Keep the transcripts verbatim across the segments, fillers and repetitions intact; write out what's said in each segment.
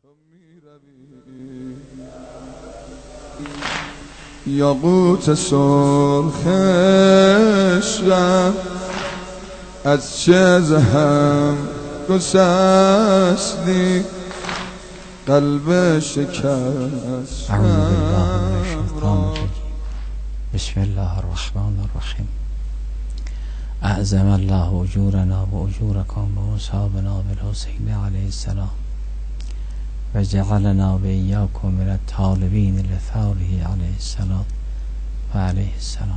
یاقوت سرخش را از چه زهم گسستی قلب شکست. اعوذ بالله من الشیطان الرجیم. بسم الله الرحمن الرحیم. اعظم الله اجورنا و اجورکم و اصحابنا بالحسین علیه السلام و جعلنا و ایاکم من الطالبین لثاره علیه السلام و علیه السلام.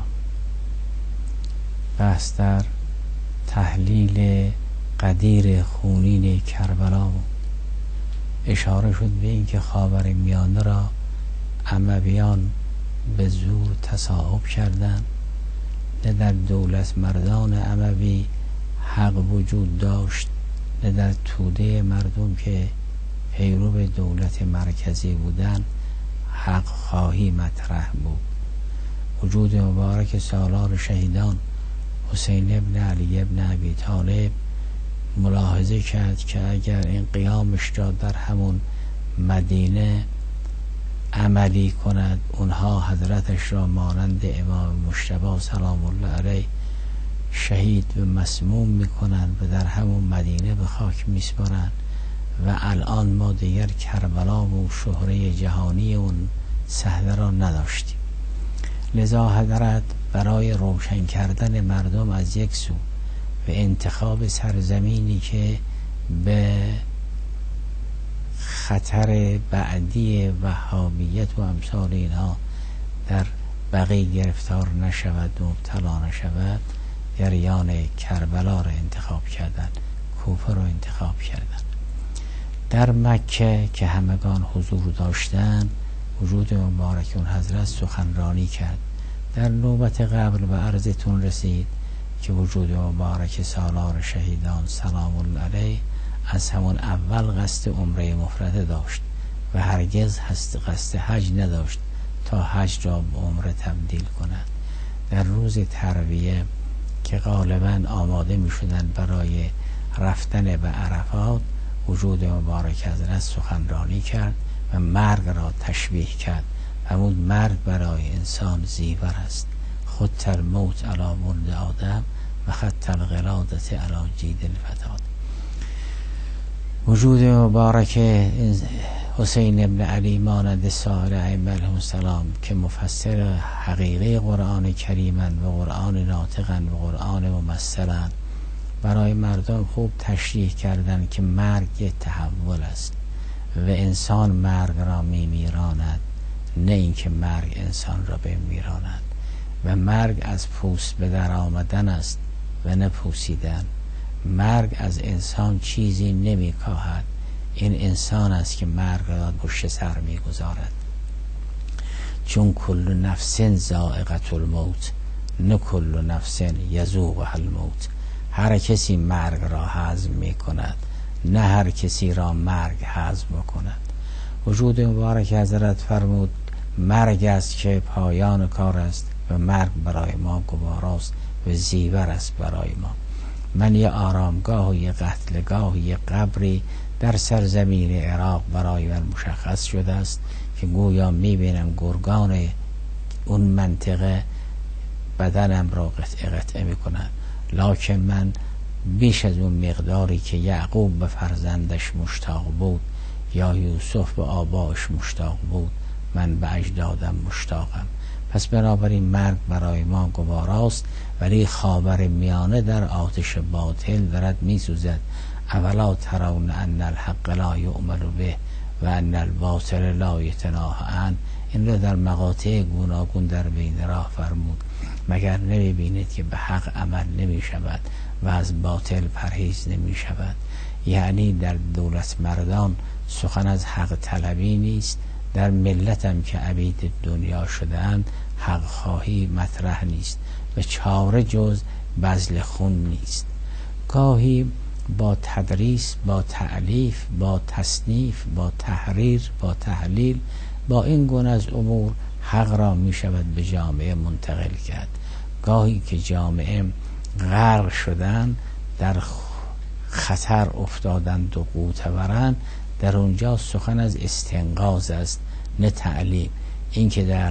بحث در تحلیل قدیر خونین کربلا بود. اشاره شد به اینکه خاورمیانه را امویان به زور تصاحب کردند. نه در دولت مردان اموی حق وجود داشت، نه در توده مردم که پیرو به دولت مرکزی بودن حق خواهی مطرح بود. وجود مبارک سالار شهیدان حسین ابن علی ابن ابی طالب ملاحظه کرد که اگر این قیامش را در همون مدینه عملی کند، اونها حضرتش را مانند امام مجتبی سلام الله علیه شهید و مسموم میکنند و در همون مدینه به خاک میسپارند و الان ما دیگر کربلا و شهره جهانی اون صحنه را نداشتیم. لذا حضرت برای روشن کردن مردم از یک سو و انتخاب سرزمینی که به خطر بعدی وهابیت و امثال اینها در بقیه گرفتار نشود و مبتلا نشود، جریان کربلا را انتخاب کردن، کوفه را انتخاب کردن. در مکه که همگان حضور داشتند وجود مبارک اون حضرت سخنرانی کرد. در نوبت قبل به عرضتون رسید که وجود مبارک سالار شهیدان سلام الله علیه از همون اول قصد عمره مفرده داشت و هرگز قصد حج نداشت تا حج را به عمره تبدیل کند. در روز ترویه که غالبا آماده می شدن برای رفتن به عرفات، وجود مبارک حضرت سخنرانی کرد و مرگ را تشبیه کرد. همون مرگ برای انسان زیور است. خط الموت علی ولد آدم و خط القلادت علی جید الفتات. وجود مبارک حسین ابن علی مانند سایر ائمه علیهم السلام که مفسر حقیقی قرآن کریمن و قرآن ناطقن و قرآن ممثلن، برای مردم خوب تشریح کردن که مرگ یک تحول است و انسان مرگ را می میراند، نه اینکه مرگ انسان را بمیراند. و مرگ از پوست به در آمدن است و نه پوسیدن. مرگ از انسان چیزی نمی کاهد. این انسان است که مرگ را پشت سر می گذارد. چون کل نفس ذائقة الموت نه کل نفس یذوقها الموت. هر کسی مرگ را هضم می کند، نه هر کسی را مرگ هضم کند. وجود مبارک حضرت فرمود مرگ است که پایان کار است و مرگ برای ما گواراست و زیور است برای ما. من یه آرامگاه و یه قتلگاه و یه قبری در سرزمین عراق برای من مشخص شده است که گویا میبینم گرگان اون منطقه بدنم را قطعه قطعه میکنن، لکن من بیش از اون مقداری که یعقوب به فرزندش مشتاق بود یا یوسف به آباش مشتاق بود، من به اجدادم مشتاقم. پس بنابراین مرگ برای ما گواراست، ولی خاور میانه در آتش باطل دارد میسوزد. اولا ترون ان الحق لا یؤمل به و ان الباطل لا یتناهى عنه. این را در مقاطع گوناگون در بین راه فرمود. مگر نمیبینید که به حق عمل نمی شود و از باطل پرهیز نمی شود؟ یعنی در دولت مردان سخن از حق طلبی نیست، در ملتم که عبید دنیا شده‌اند حق خواهی مطرح نیست و چاره جز بذل خون نیست. گاهی با تدریس، با تألیف، با تصنیف، با تحریر، با تحلیل، با این گونه از امور حق را می شود به جامعه منتقل کرد. گاهی که جامعه غرق شدن در خطر افتادند و قوتورند، در اونجا سخن از استنقاذ است نه تعلیم. این که در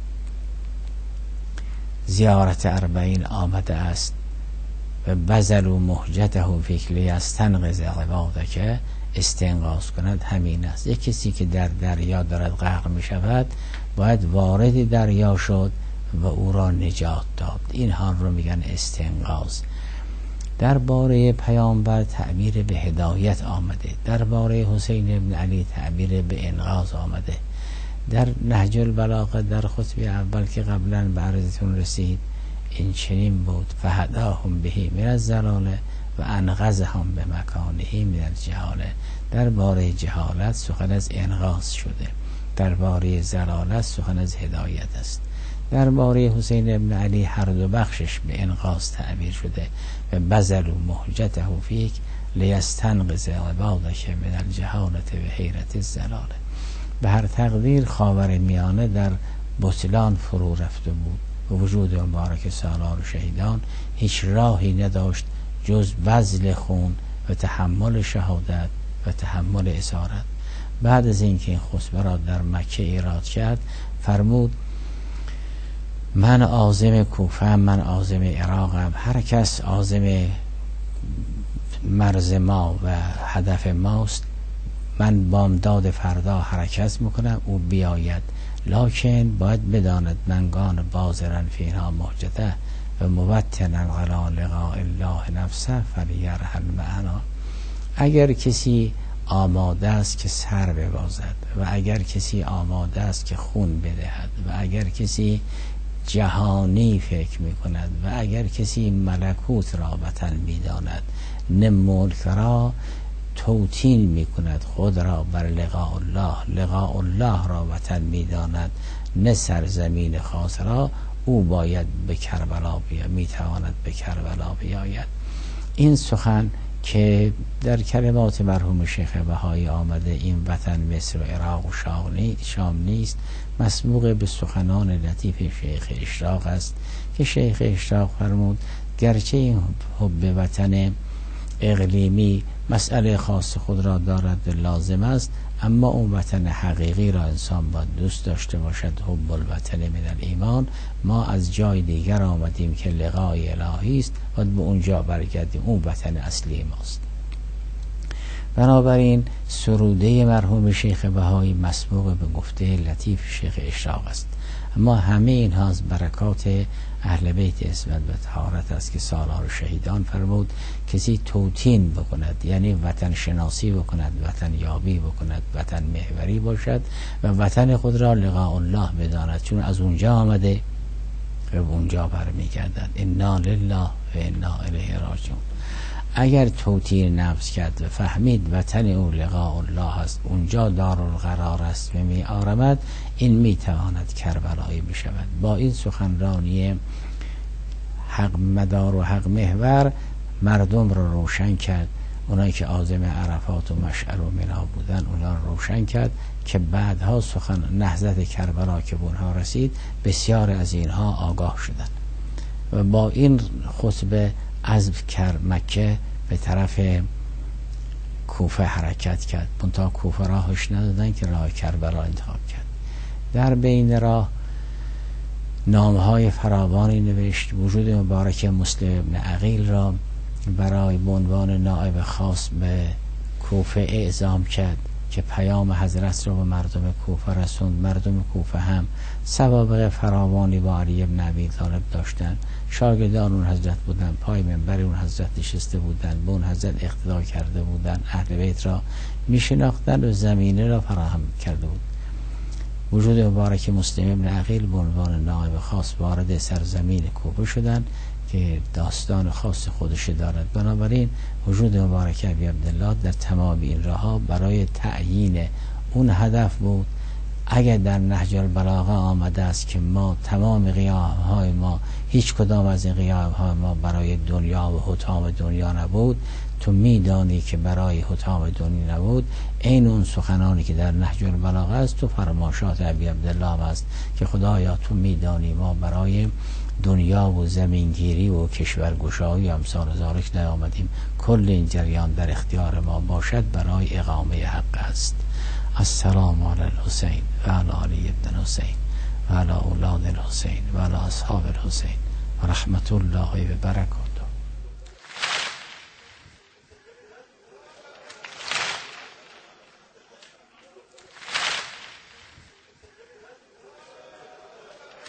زیارت اربعین آمده است و بذلوا مهجته فیک لیستنقذ عبادک، استنقاذ کند، همین است. یک کسی که در دریا دارد غرق می شود باید وارد دریا شد و او را نجات داد. این حال رو میگن استنقاذ. درباره پیامبر تعبیر به هدایت آمده، درباره حسین ابن علی تعبیر به انقاذ آمده. در نهج البلاغه در خطبه اول که قبلا به عرضتون رسید این چنین بود: فهداهم بهی من الضلاله و انقذهم به مکانه من الجهاله. درباره جهالت سخن از انقاذ شده، درباره ضلالت سخن از هدایت است. درباره حسین ابن علی هر دو بخشش به انقاذ تعبیر شده و بذلوا مهجته فیک لیستنقذ عبادک من الجهاله و حیرت الضلاله. به هر تقدیر خاورمیانه در بطلان فرو رفته بود و وجود مبارک سالار و شهیدان هیچ راهی نداشت جز بذل خون و تحمل شهادت و تحمل اسارت. بعد از اینکه این خطبه را در مکه ایراد کرد فرمود: من عازم کوفه، من عازم عراقم، هر کس عازم مرز ما و هدف ماست، من بامداد فردا حرکت میکنم، او بیاید، لکن باید بداند منگان بازرن فیها مهجته و موطنا علی لقاء الله نفسه فلیرحل معنا. اگر کسی آماده است که سر ببازد و اگر کسی آماده است که خون بدهد و اگر کسی جهانی فکر می کند و اگر کسی ملکوت را وطن می داند، نه ملک را توطین می کند، خود را بر لقاء الله لقاء الله را وطن می داند، نه سرزمین خاص را، او باید به کربلا بیاید، می تواند به کربلا بیاید. این سخن که در کلمات مرحوم شیخ بهایی آمده، این وطن مصر و عراق و شام نیست، مسبوق به سخنان لطیف شیخ اشراق است که شیخ اشراق فرمود: گرچه این حب وطن اقلیمی مسئله خاص خود را دارد و لازم است، اما اون وطن حقیقی را انسان باید دوست داشته باشد. حب الوطن من الایمان. ما از جای دیگر آمدیم که لقای الهی است، باید به اونجا برگردیم، اون وطن اصلی ماست. بنابراین سروده مرحوم شیخ بهایی مسبوق به گفته لطیف شیخ اشراق است. اما همه اینها از برکات اهل بیت عصمت و طهارت است که سالار شهیدان فرمود: کسی توطین بکند، یعنی وطن شناسی بکند، وطن یابی بکند، وطن محوری باشد و وطن خود را لقاء الله بداند، چون از اونجا آمده و اونجا برمیگردد. انا لله و انا الیه راجعون. اگر توطین نفس کرد و فهمید وطن او لقاء الله است، اونجا دارالقرار است و می آرمد، این می تواند کربلایی بشود. با این سخنرانی حق مدار و حق محور مردم رو روشن کرد. اونایی که عازم عرفات و مشعر و منا بودن اونا رو روشن کرد که بعدها سخن نهضت کربلا که به اونها رسید بسیار از اینها آگاه شدند و با این خطبه از مکه به طرف کوفه حرکت کرد. منتها کوفه راهش ندادن که راه کربلا انتخاب کرد. در بین راه نامه‌های فراوانی نوشت. وجود مبارک مسلم بن عقیل را برای به عنوان نائب خاص به کوفه اعزام کرد که پیام حضرت را به مردم کوفه رسوند. مردم کوفه هم سوابق فراوانی با علی بن ابی طالب داشتند. شاگردان اون حضرت بودن، پای منبر اون حضرت نشسته بودن، به اون حضرت اقتدا کرده بودن، اهل بیت را میشناختن و زمینه را فراهم کرده بود. وجود مبارک مسلم بن عقیل به عنوان نائب خاص وارد سرزمین کوفه شدن که داستان خاص خودش دارد. بنابراین وجود مبارک ابی عبدالله در تمام این راهها برای تعیین اون هدف بود. اگر در نهج البلاغه آمده است که ما تمام قیام‌های ما، هیچ کدام از این قیام‌های ما برای دنیا و حطام دنیا نبود، تو میدانی که برای حطام دنیا نبود، این اون سخنانی که در نهج البلاغه است تو فرماشات ابی عبدالله است که خدایا تو میدانی ما برای دنیا و زمینگیری و کشورگشایی و امثال ذالک نیامدیم. کل این جریان در اختیار ما باشد برای اقامه حق است. السلام علی الحسین و علی علی ابن حسین و علی اولاد الحسین و علی اصحاب الحسین و رحمت الله و برکاته.